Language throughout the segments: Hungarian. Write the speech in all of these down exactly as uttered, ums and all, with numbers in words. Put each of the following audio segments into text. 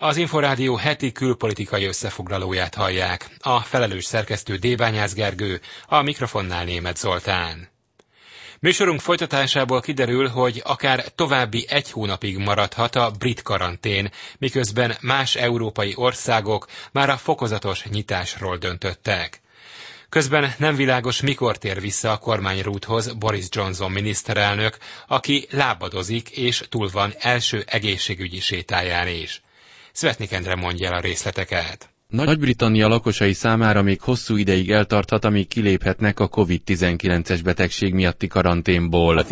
Az Inforádió heti külpolitikai összefoglalóját hallják. A felelős szerkesztő Déványász Gergő, a mikrofonnál Németh Zoltán. Műsorunk folytatásából kiderül, hogy akár további egy hónapig maradhat a brit karantén, miközben más európai országok már a fokozatos nyitásról döntöttek. Közben nem világos, mikor tér vissza a kormányrúdhoz Boris Johnson miniszterelnök, aki lábadozik és túl van első egészségügyi sétáján is. Szvetnik Endre mondja el a részleteket. Nagy-Britannia lakosai számára még hosszú ideig eltarthat, amíg kiléphetnek a kovid tizenkilences betegség miatti karanténból.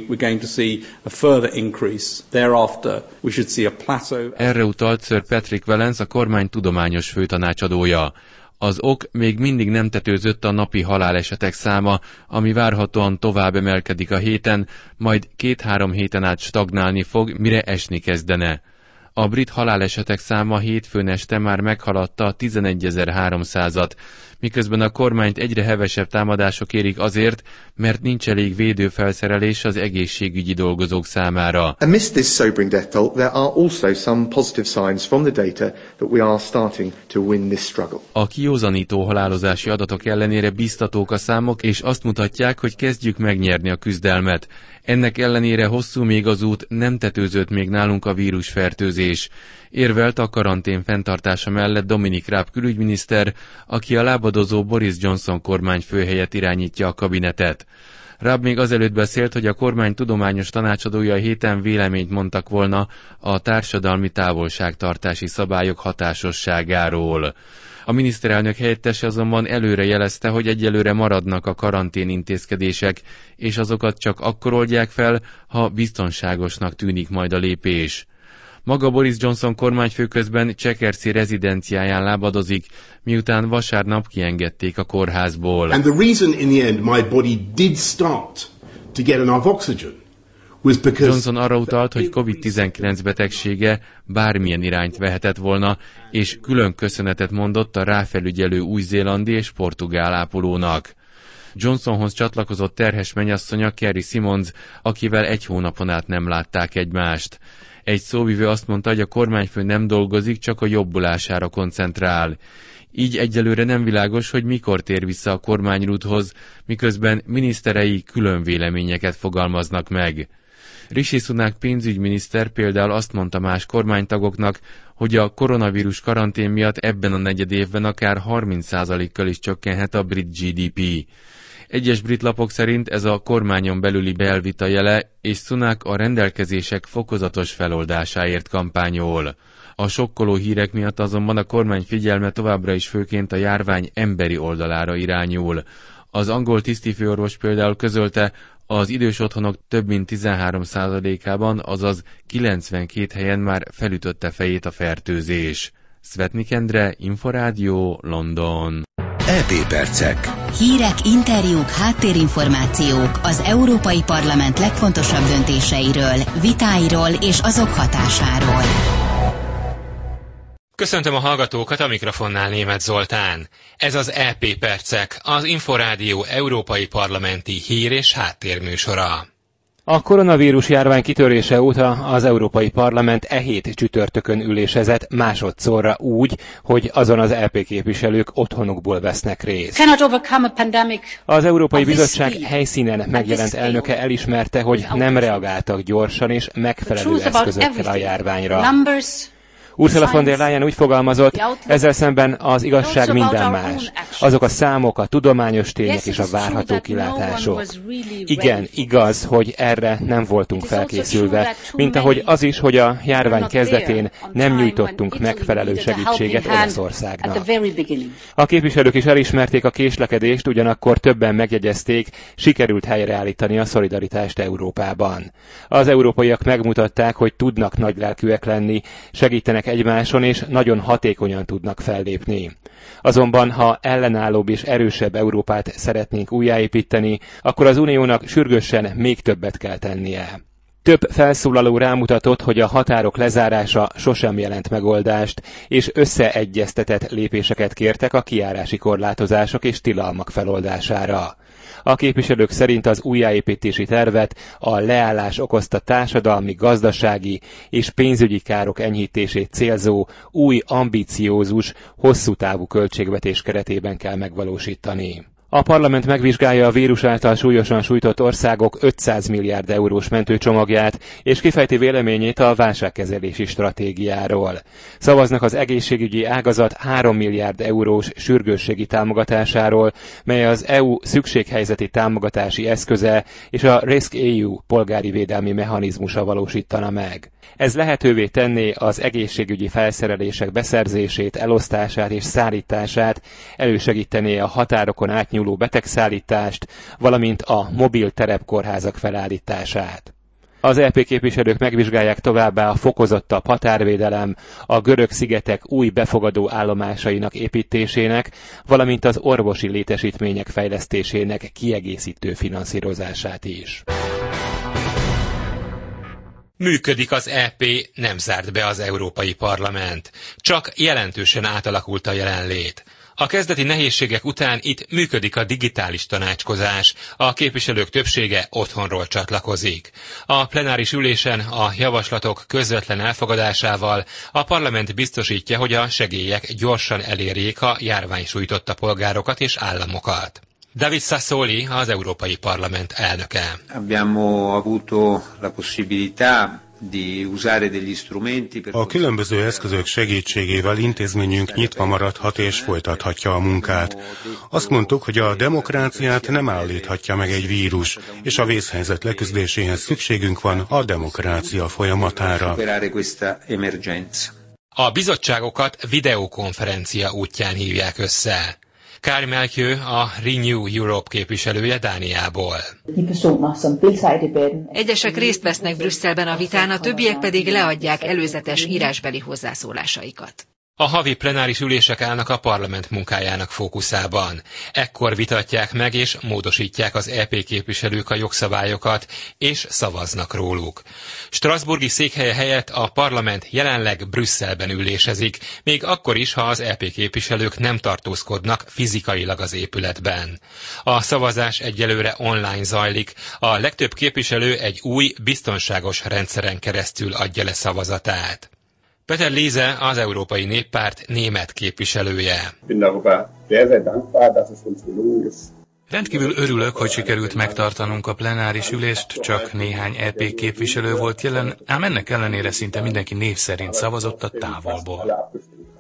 Erre utalt Sir Patrick Vallance, a kormány tudományos főtanácsadója. Az ok még mindig nem tetőzött a napi halálesetek száma, ami várhatóan tovább emelkedik a héten, majd két-három héten át stagnálni fog, mire esni kezdene. A brit halálesetek száma hétfőn este már meghaladta a tizenegyezer-háromszázat, miközben a kormányt egyre hevesebb támadások érik azért, mert nincs elég védőfelszerelés az egészségügyi dolgozók számára. Amidst this sobering death toll, there are also some positive signs from the data that we are starting to win this struggle. A kiózanító halálozási adatok ellenére biztatók a számok, és azt mutatják, hogy kezdjük megnyerni a küzdelmet. Ennek ellenére hosszú még az út, nem tetőzött még nálunk a vírusfertőzés. Érvelt a karantén fenntartása mellett Dominic Raab külügyminiszter, aki a lábadozó Boris Johnson kormány főhelyett irányítja a kabinetet. Raab még azelőtt beszélt, hogy a kormány tudományos tanácsadója héten véleményt mondtak volna a társadalmi távolságtartási szabályok hatásosságáról. A miniszterelnök helyettese azonban előre jelezte, hogy egyelőre maradnak a karantén intézkedések, és azokat csak akkor oldják fel, ha biztonságosnak tűnik majd a lépés. Maga Boris Johnson kormányfő közben Csekerszi rezidenciáján lábadozik, miután vasárnap kiengedték a kórházból. And the reason in the end my body did start to get enough oxygen was because Johnson arra utalt, hogy kovid tizenkilenc betegsége bármilyen irányt vehetett volna, és külön köszönetet mondott a ráfelügyelő új-zélandi és portugál ápolónak. Johnsonhoz csatlakozott terhes mennyasszonya Carrie Simons, akivel egy hónapon át nem látták egymást. Egy szóvivő azt mondta, hogy a kormányfő nem dolgozik, csak a jobbulására koncentrál. Így egyelőre nem világos, hogy mikor tér vissza a kormányrúdhoz, miközben miniszterei külön véleményeket fogalmaznak meg. Rishi Sunak pénzügyminiszter például azt mondta más kormánytagoknak, hogy a koronavírus karantén miatt ebben a negyedévben akár harminc százalékkal is csökkenhet a brit gé dé pé. Egyes brit lapok szerint ez a kormányon belüli belvita jele, és Sunak a rendelkezések fokozatos feloldásáért kampányol. A sokkoló hírek miatt azonban a kormány figyelme továbbra is főként a járvány emberi oldalára irányul. Az angol tisztifőorvos például közölte, az idős otthonok több mint tizenhárom százalékában, azaz kilencvenkét helyen már felütötte fejét a fertőzés. Szvetnik Endre, Inforádió, London. é pé percek. Hírek, interjúk, háttérinformációk az Európai Parlament legfontosabb döntéseiről, vitáiról és azok hatásáról. Köszöntöm a hallgatókat, a mikrofonnál Németh Zoltán. Ez az é pé percek, az Inforádió európai parlamenti hír- és háttérműsora. A koronavírus járvány kitörése óta az Európai Parlament e hét csütörtökön ülésezett másodszorra úgy, hogy azon az é pé képviselők otthonukból vesznek részt. Az Európai Bizottság helyszínen megjelent elnöke elismerte, hogy nem reagáltak gyorsan és megfelelő eszközökkel a járványra. Ursula von der Leyen úgy fogalmazott, ezzel szemben az igazság minden más. Azok a számok, a tudományos tények és a várható kilátások. Igen, igaz, hogy erre nem voltunk felkészülve, mint ahogy az is, hogy a járvány kezdetén nem nyújtottunk megfelelő segítséget Olaszországnak. A képviselők is elismerték a késlekedést, ugyanakkor többen megjegyezték, sikerült helyreállítani a szolidaritást Európában. Az európaiak megmutatták, hogy tudnak nagylelkűek lenni, segítenek egymáson és nagyon hatékonyan tudnak fellépni. Azonban, ha ellenállóbb és erősebb Európát szeretnénk újjáépíteni, akkor az Uniónak sürgősen még többet kell tennie. Több felszólaló rámutatott, hogy a határok lezárása sosem jelent megoldást, és összeegyeztetett lépéseket kértek a kijárási korlátozások és tilalmak feloldására. A képviselők szerint az újjáépítési tervet a leállás okozta társadalmi, gazdasági és pénzügyi károk enyhítését célzó új, ambiciózus, hosszú távú költségvetés keretében kell megvalósítani. A parlament megvizsgálja a vírus által súlyosan sújtott országok ötszáz milliárd eurós mentőcsomagját, és kifejti véleményét a válságkezelési stratégiáról. Szavaznak az egészségügyi ágazat három milliárd eurós sürgősségi támogatásáról, mely az é u szükséghelyzeti támogatási eszköze és a RescEU polgári védelmi mechanizmusa valósítana meg. Ez lehetővé tenné az egészségügyi felszerelések beszerzését, elosztását és szállítását, elősegítené a határokon átnyúló betegszállítást, valamint a mobil terepkórházak felállítását. Az é pé képviselők megvizsgálják továbbá a fokozottabb határvédelem, a görög szigetek új befogadó állomásainak építésének, valamint az orvosi létesítmények fejlesztésének kiegészítő finanszírozását is. Működik az é pé, nem zárt be az Európai Parlament. Csak jelentősen átalakult a jelenlét. A kezdeti nehézségek után itt működik a digitális tanácskozás, a képviselők többsége otthonról csatlakozik. A plenáris ülésen a javaslatok közvetlen elfogadásával a parlament biztosítja, hogy a segélyek gyorsan elérjék a járvány sújtotta polgárokat és államokat. David Sassoli, az Európai Parlament elnöke. Abbiamo avuto la possibilità di usare degli strumenti per... A különböző eszközök segítségével intézményünk nyitva maradhat és folytathatja a munkát. Azt mondtuk, hogy a demokráciát nem állíthatja meg egy vírus, és a vészhelyzet leküzdéséhez szükségünk van a demokrácia folyamatára. A bizottságokat videokonferencia útján hívják össze. Kari Melchior, a Renew Europe képviselője Dániából. Egyesek részt vesznek Brüsszelben a vitán, a többiek pedig leadják előzetes írásbeli hozzászólásaikat. A havi plenáris ülések állnak a parlament munkájának fókuszában. Ekkor vitatják meg és módosítják az é pé képviselők a jogszabályokat, és szavaznak róluk. Strasbourgi székhelye helyett a parlament jelenleg Brüsszelben ülésezik, még akkor is, ha az é pé képviselők nem tartózkodnak fizikailag az épületben. A szavazás egyelőre online zajlik, a legtöbb képviselő egy új, biztonságos rendszeren keresztül adja le szavazatát. Peter Liese, az Európai Néppárt német képviselője. Rendkívül örülök, hogy sikerült megtartanunk a plenáris ülést, csak néhány é pé képviselő volt jelen, ám ennek ellenére szinte mindenki név szerint szavazott a távolból.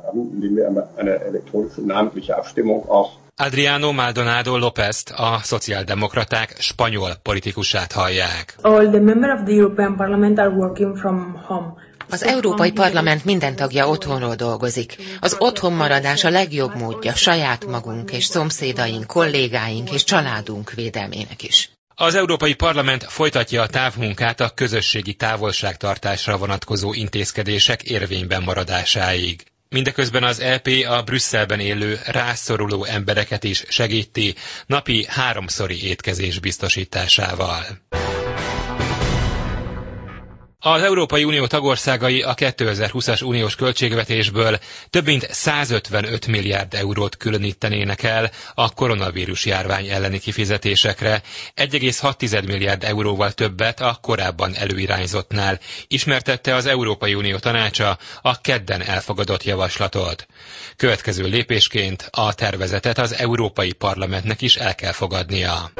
Adriano Maldonado Lópezt, a szociáldemokraták spanyol politikusát hallják. All the members of the European Parliament are working from home. Az Európai Parlament minden tagja otthonról dolgozik. Az otthonmaradás a legjobb módja saját magunk és szomszédaink, kollégáink és családunk védelmének is. Az Európai Parlament folytatja a távmunkát a közösségi távolságtartásra vonatkozó intézkedések érvényben maradásáig. Mindeközben az é pé a Brüsszelben élő rászoruló embereket is segíti napi háromszori étkezés biztosításával. Az Európai Unió tagországai a kétezer-húszas uniós költségvetésből több mint százötvenöt milliárd eurót különítenének el a koronavírus járvány elleni kifizetésekre, egy egész hat milliárd euróval többet a korábban előirányzottnál, ismertette az Európai Unió tanácsa a kedden elfogadott javaslatot. Következő lépésként a tervezetet az Európai Parlamentnek is el kell fogadnia.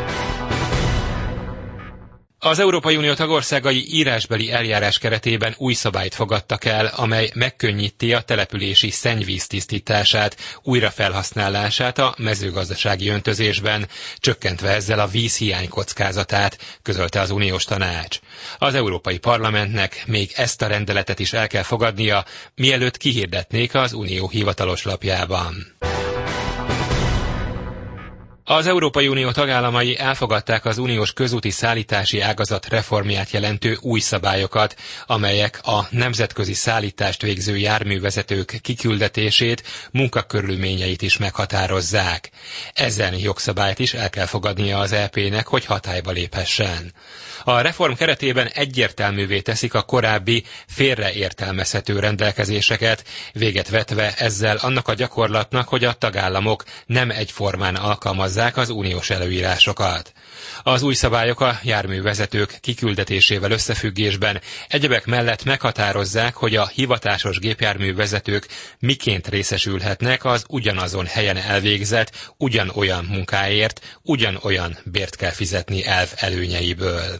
Az Európai Unió tagországai írásbeli eljárás keretében új szabályt fogadtak el, amely megkönnyíti a települési szennyvíz tisztítását, újrafelhasználását a mezőgazdasági öntözésben, csökkentve ezzel a vízhiány kockázatát, közölte az uniós tanács. Az Európai Parlamentnek még ezt a rendeletet is el kell fogadnia, mielőtt kihirdetnék az unió hivatalos lapjában. Az Európai Unió tagállamai elfogadták az uniós közúti szállítási ágazat reformját jelentő új szabályokat, amelyek a nemzetközi szállítást végző járművezetők kiküldetését, munkakörülményeit is meghatározzák. Ezen jogszabályt is el kell fogadnia az é pének, hogy hatályba léphessen. A reform keretében egyértelművé teszik a korábbi félreértelmezhető rendelkezéseket, véget vetve ezzel annak a gyakorlatnak, hogy a tagállamok nem egyformán alkalmazzák az uniós előírásokat. Az új szabályok a járművezetők kiküldetésével összefüggésben egyebek mellett meghatározzák, hogy a hivatásos gépjárművezetők miként részesülhetnek az ugyanazon helyen elvégzett, ugyanolyan munkáért, ugyanolyan bért kell fizetni elv előnyeiből.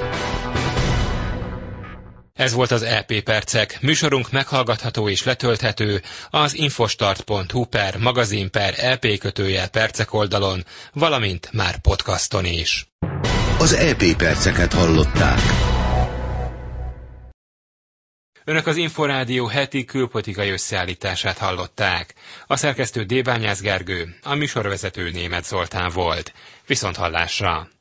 Ez volt az é pé Percek. Műsorunk meghallgatható és letölthető az infostart pont hu per magazin per é pé kötőjel percek oldalon, valamint már podcaston is. Az é pé Perceket hallották. Önök az Inforádió heti külpolitikai összeállítását hallották. A szerkesztő Débányász Gergő, a műsorvezető Németh Zoltán volt. Viszonthallásra!